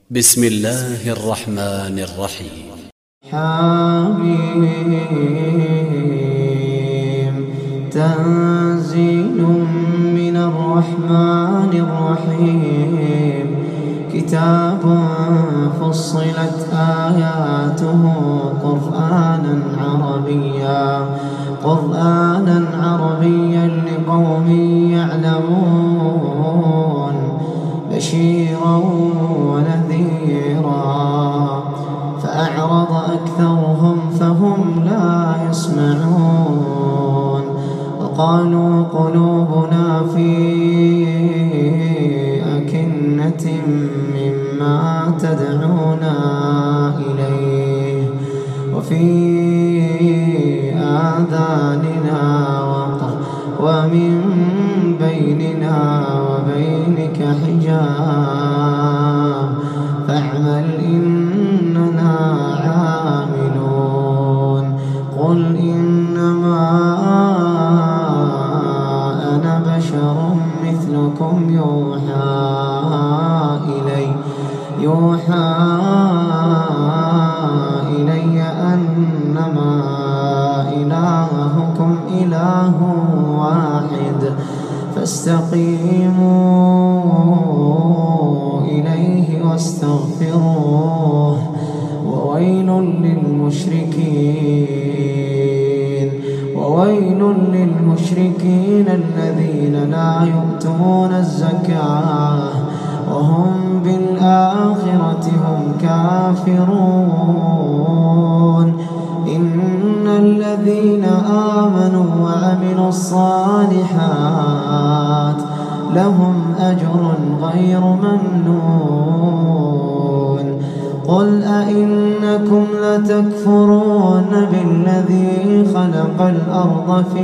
بسم الله الرحمن الرحيم. حميم تنزيل من الرحمن الرحيم كتاب فصلت آياته قرآنا عربيا لقوم يعلمون بشيرا ونذيرا فأعرض أكثرهم فهم لا يسمعون وقالوا قلوبنا في أكنة مما تدعونا إليه وفي آذاننا وقر ومن بيننا وبينك حجاب فاعمل إننا عاملون قل إنما أنا بشر مثلكم يوحى إلي أنما إلهكم إله واحد فاستقيموا إليه واستغفروه وويل للمشركين الذين لا يؤتون الزكاة وهم بالآخرة هم كافرون إن الذين آمنوا وعملوا الصالحات لهم أجر غير ممنون قل أئنكم لتكفرون بالذي خلق الأرض في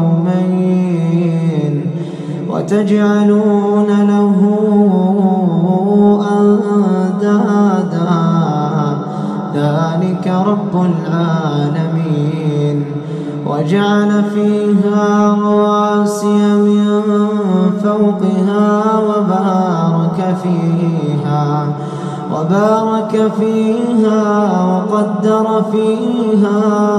يومين وتجعلون له أندادا ذلك رب العالمين وجعل فيها رواسي من فوقها وبارك فيها وقدر فيها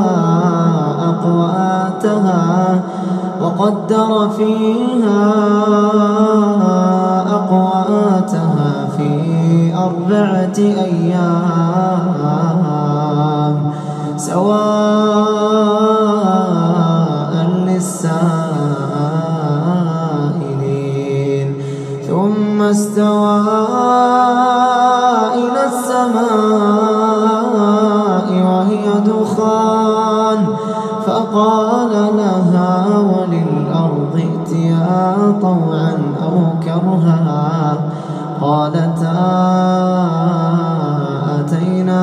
أقواتها في 4 أيام سواء للسائلين ثم استوى إلى السماء وهي دخان فقال لها وللأرض ائتيا طوعا أو كرها قالتا أتينا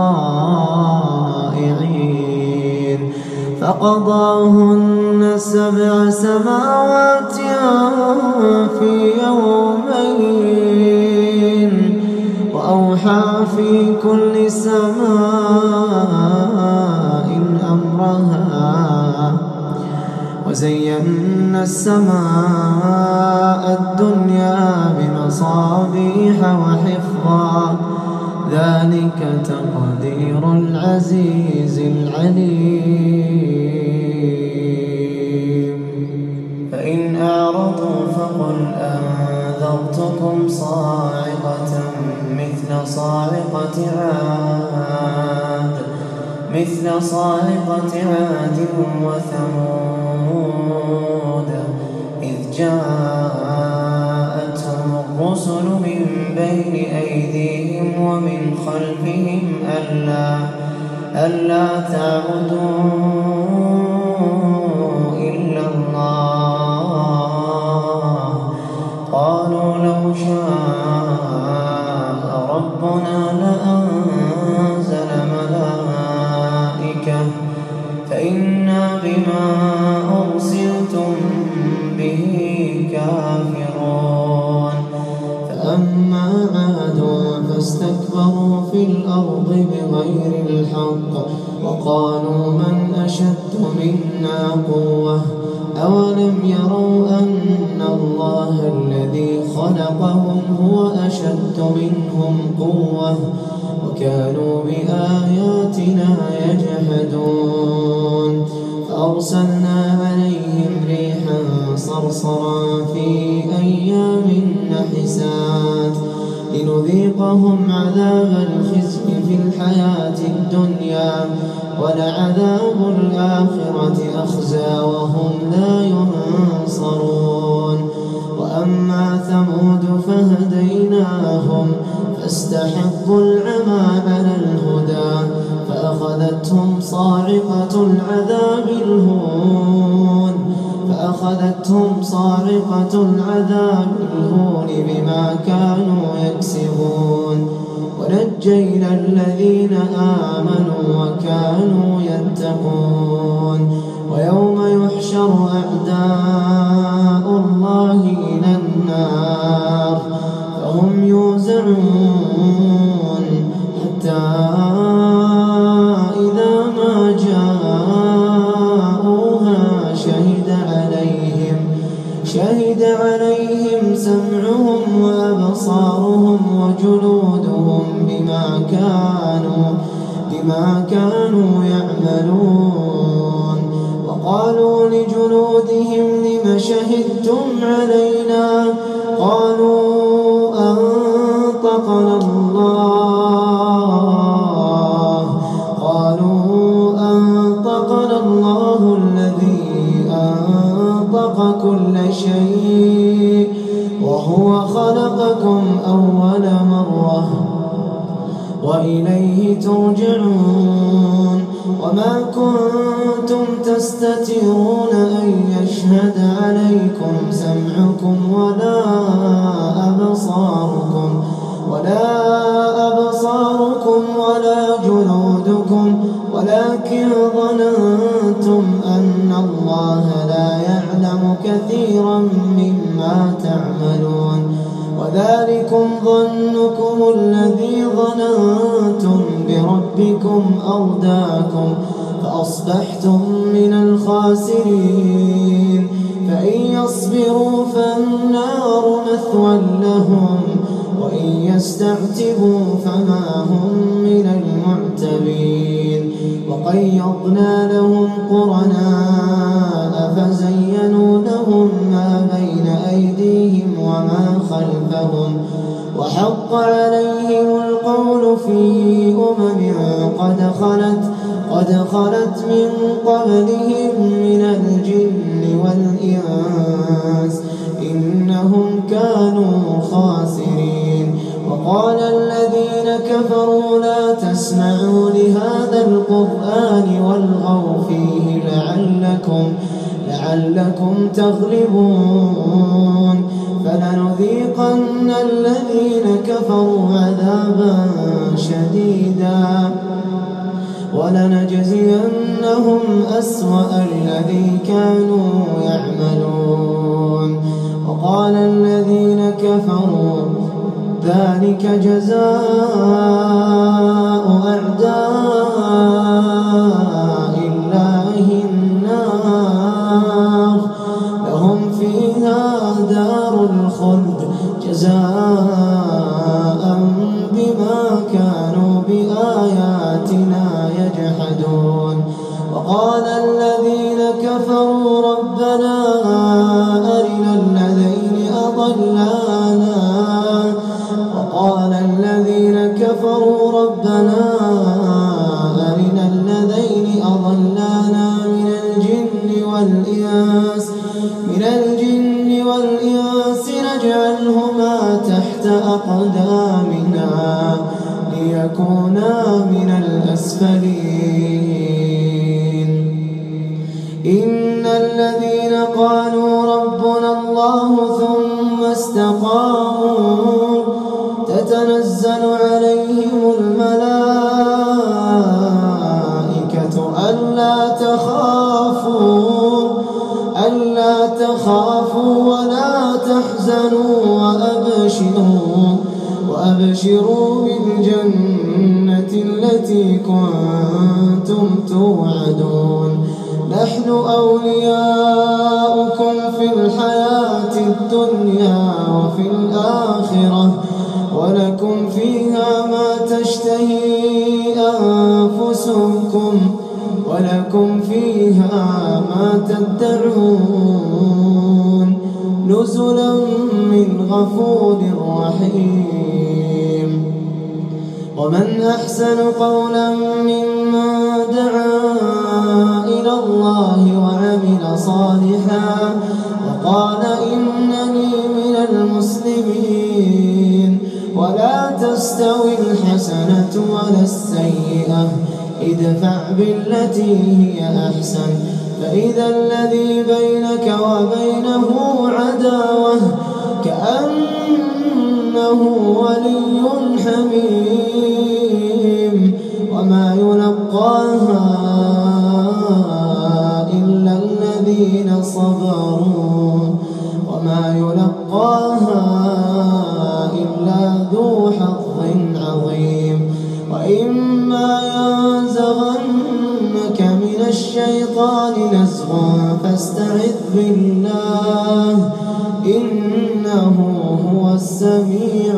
طائعين فقضاهن 7 سماوات في يومين وأوحى في كل سماء أمرها وزينا السماء الدنيا بمصابيح وحفظا ذلك تقدير العزيز العليم فإن أعرضوا فقل أنذرتكم صاعقة مثل صاعقة عاد وثمود إذ جاءتهم الرسل من بين أيديهم ومن خلفهم ألا تعبدوا إلا الله قالوا لو شاء ربنا لأنزل ملائكة فإنا بما أرسلتم به كافرون فأما عاد فاستكبروا في الأرض بغير الحق وقالوا من أشد منا قوة أولم يروا أن الله الذي خلقهم وهو أشد منهم قوة وكانوا بآياتنا يجحدون فأرسلنا عليهم ريحا صرصرا في أيام نحسات لنذيقهم عذاب الخزي في الحياة الدنيا ولعذاب الآخرة أخزى وهم لا ينصرون. وأما ثمود فهديناهم فاستحبوا العمى على الهدى فأخذتهم صاعقة العذاب الهون بما كانوا يكسبون ونجينا الذين آمنوا وكانوا يتقون. ويوم يحشر أعداء الله إلى النار فهم يوزعون حتى إذا ما جاءوها شهد عليهم سمعهم وأبصارهم وجلودهم بما كانوا يعملون. وقالوا لجلودهم لم شهدتم علينا قالوا أنطقنا الله الذي أنطق كل شيء وهو خلقكم أول مرة وإليه ترجعون. وما كنتم تستترون أن يشهد عليكم سمعكم ولا أبصاركم ولا جلودكم ولكن ظننتم أن الله لا يعلم كثيرا مما تعملون. وذلكم ظنكم الذي ظننتم بربكم أرداكم فأصبحتم من الخاسرين. فإن يصبروا فالنار مثوى لهم وإن يستعتبوا فما هم من المعتبين. وقيضنا لهم قرناء فزينوا لهم ما بين أيديهم وما خلفهم وحق عليهم القول في قد خلت من قبلهم من الجن والإنس إنهم كانوا خاسرين. وقال الذين كفروا لا تسمعوا لهذا القرآن والغوا فيه لعلكم تغلبون. فلنذيقن الذين كفروا عذابا شديدا ولنجزينهم أسوأ الذي كانوا يعملون. وقال الذين كفروا ذلك جزاء أعداء الله النار لهم فيها دار الخلد جزاء بما كانوا بآياتنا يجحدون. وقال الذين كفروا ربنا أرنا الذين أضلانا من الجن والإنس نجعلهما تحت أقدامنا ليكونا من الأسفلين. إن الذين قالوا ربنا الله ثم استقاموا تتنزل عليهم الملائكة ألا تخافوا ولا تحزنوا وأبشروا بالجنة التي كنتم توعدون. نحن أولياؤكم في الحياة الدنيا وفي الآخرة ولكم فيها ما تشتهي أنفسكم ولكم فيها ما تدعون نزلا من غفور رحيم. ومن أحسن قولا ممن دعا إلى الله وعمل صالحا وقال إنني من المسلمين. ولا تستوي الحسنة ولا السيئة ادفع بالتي هي أحسن فإذا الذي بينك وبينه عداوة كأنه ولي حميم. وما يلقاها إلا الذين صبروا وما يلقاها إلا ذو حظ عظيم. وإما ينزغنك من الشيطان نزغ فاستعذ بالله إنه هو السميع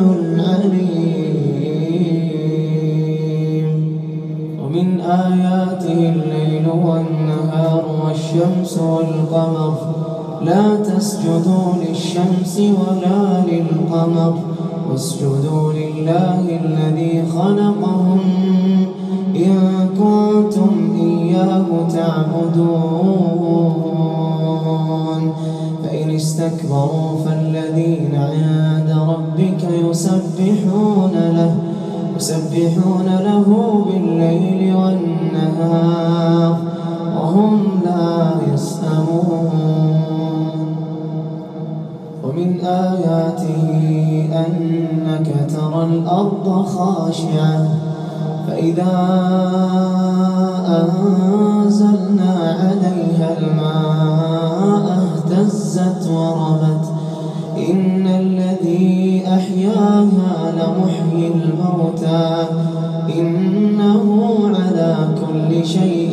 العليم. ومن آياته الليل والنهار والشمس والقمر لا تسجدوا للشمس ولا للقمر واسجدوا لله الذي خلقهم إن كنتم إياه تعبدون. فإن استكبروا فالذين عند ربك يسبحون له بالليل والنهار وهم لا يسأمون. ومن آياته أنك ترى الأرض خاشعة فإذا أنزلنا عليها الماء اهتزت وربت إن الذي أحياها لمحيي الموتى إنه على كل شيء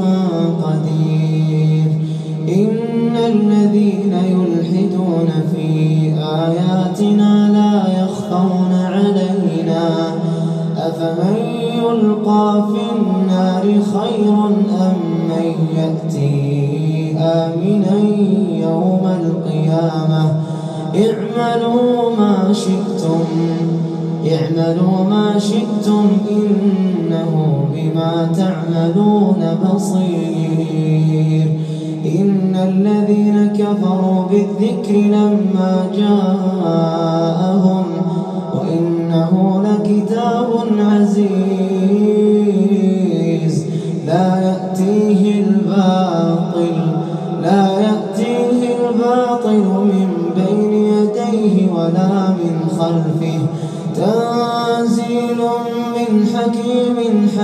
قدير. إن الذين يلحدون في آياتنا لا يخفون علينا أفمن يلقى في النار خير أم من يأتي آمنا يوم القيامة اعملوا ما شئتم إنه بما تعملون بصير. إن الذين كفروا بالذكر لما جاءهم وإنه لكتاب عزيز لا يأتيه الباطل من بين يديه ولا من خلفه تنزيل من حكيم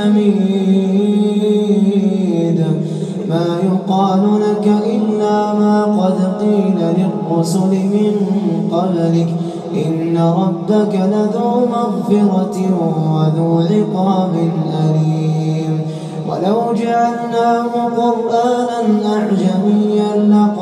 حميد. ما يقال لك إلا ما قد قيل للرسل من قبلك إن ربك لذو مغفرة وذو عقاب أليم. ولو جعلناه قرآنا أعجميا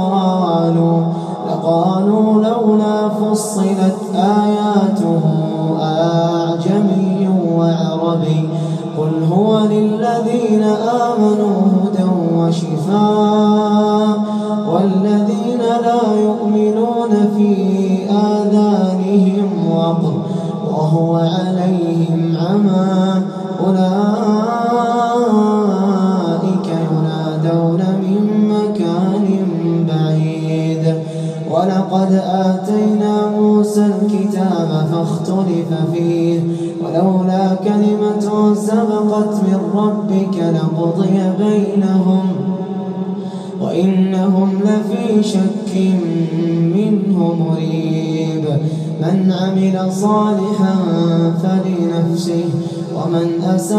لقالوا لولا فصلت آياته أعجمي وعربي قل هو للذين آمنوا هدى وشفاء والذين لا يؤمنون في آذانهم وقر وهو عليهم عمى أولئك ينادون من مكان بعيد. ولقد آتينا موسى الكتاب فاختلف فيه ولولا كلمة سبقت من ربك لقضي بينهم وإنهم لفي شك منه مريب. من عمل صالحا فلنفسه ومن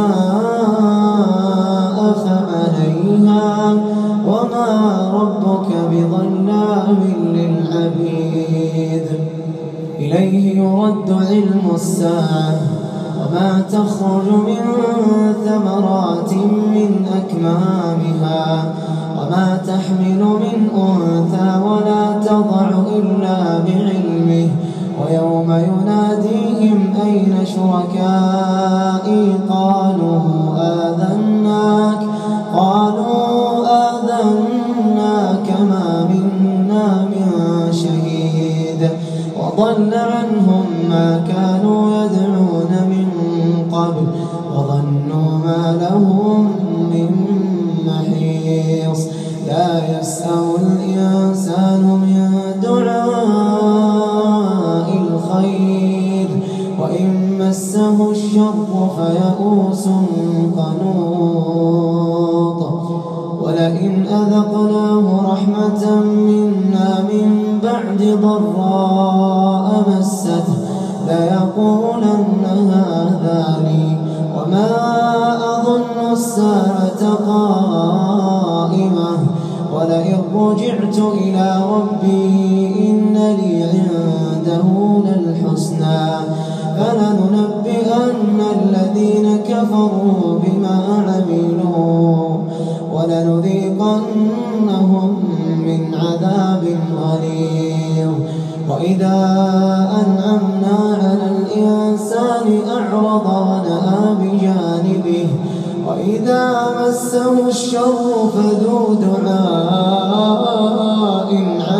أساء فعليها وما ربك بظلام للعبيد. إليه يرد علم الساعة وما تخرج من ثمرات من أكمامها وما تحمل من أنثى ولا تضع إلا بعلمه ويوم يناديهم أين شركائي قالوا آذناك ما منا من شهيد وضل عنهم ما كانوا يدعون من قبل وظنوا ما لهم من محيص لا يسأم الإنسان من دعاء الخير وإن مسه الشر فيئوس قنوط ولئن أذقناه رحمة منا من بعد ضراء مسته ليقولن هذا لي وما أظن الساعة قائمة ولئن رجعت إلى ربي إن لي عنده للحسنى فلننبئن الذين كفروا بما عملوا ولنذيقنهم من عذاب غليظ وإذا أنعمنا على الإنسان أعرض ونأى بجانبه وإذا مسه الشر فذو دعاء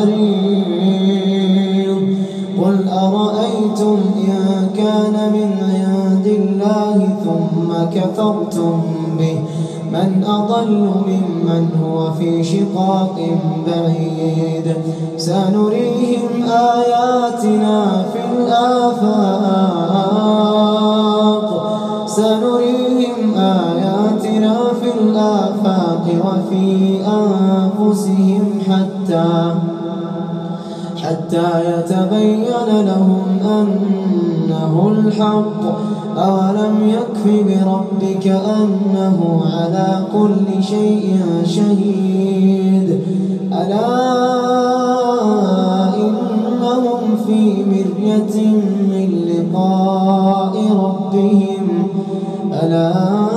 عريض قل أرأيتم إن كان من عند الله ثم كفرتم به من أضل ممن هو في شقاق بعيد سنريهم آياتنا في الآفاق وفي أنفسهم حتى يتبين لهم أنه الحق أولم يكف بربك أنه على كل شيء شهيد ألا إنهم في مرية من لقاء ربهم ألا